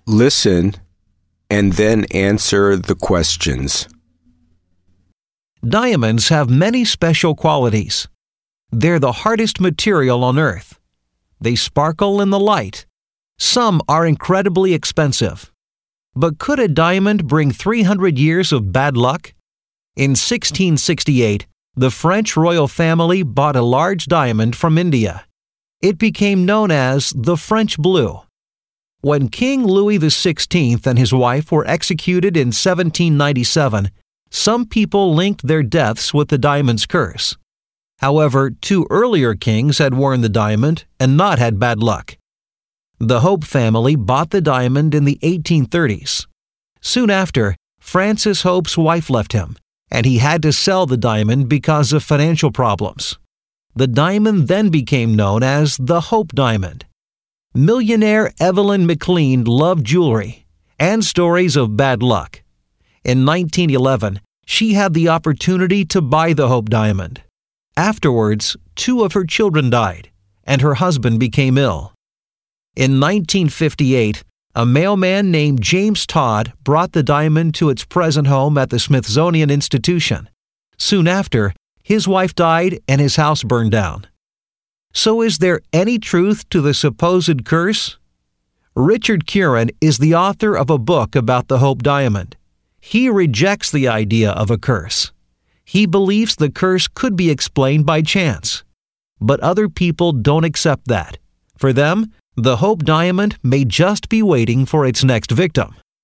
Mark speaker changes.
Speaker 1: Listen and then answer the questions.
Speaker 2: Diamonds have many special qualities. They're the hardest material on Earth. They sparkle in the light. Some are incredibly expensive. But could a diamond bring 300 years of bad luck? In 1668, the French royal family bought a large diamond from India. It became known as the French Blue. When King Louis XVI and his wife were executed in 1797, some people linked their deaths with the diamond's curse. However, 2 earlier kings had worn the diamond and not had bad luck. The Hope family bought the diamond in the 1830s. Soon after, Francis Hope's wife left him, and he had to sell the diamond because of financial problems. The diamond then became known as the Hope Diamond. Millionaire Evelyn McLean loved jewelry and stories of bad luck. In 1911, she had the opportunity to buy the Hope Diamond. Afterwards, 2 of her children died, and her husband became ill. In 1958, a mailman named James Todd brought the diamond to its present home at the Smithsonian Institution. Soon after, his wife died and his house burned down. So is there any truth to the supposed curse? Richard Curran is the author of a book about the Hope Diamond. He rejects the idea of a curse. He believes the curse could be explained by chance. But other people don't accept that. For them, the Hope Diamond may just be waiting for its next victim.